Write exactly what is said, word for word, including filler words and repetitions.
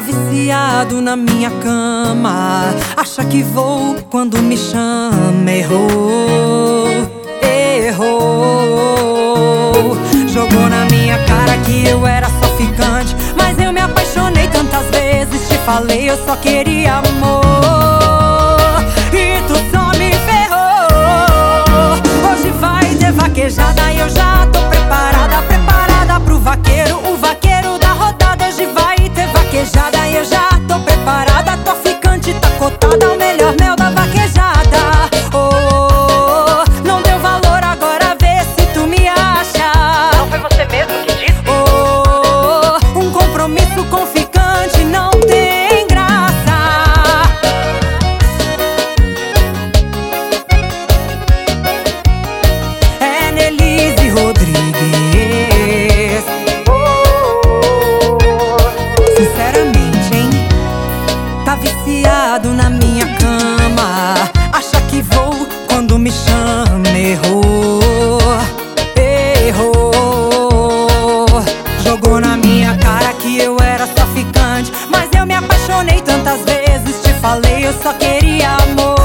viciado na minha cama, acha que vou quando me chama. Errou, errou. Jogou na minha cara que eu era só ficante, mas eu me apaixonei tantas vezes. Te falei, eu só queria amor, e tu só me ferrou. Hoje vai ter vaquejada e eu já tô preparada, preparada pro vaqueiro, o vaqueiro da rodada. Hoje vai ter vaquejada e eu já tô preparada. Tua ficante tá cotada, o melhor mel da vaquejada. Oh, oh, oh, não deu valor, agora vê se tu me acha. Não foi você mesmo que disse? Oh, oh, oh, um compromisso com ficante não tem graça. É Nelise Rodrigues. Sinceramente, hein? Tá viciado na minha cama, acha que vou quando me chama. Errou, errou. Jogou na minha cara que eu era só ficante, mas eu me apaixonei tantas vezes. Te falei, eu só queria amor,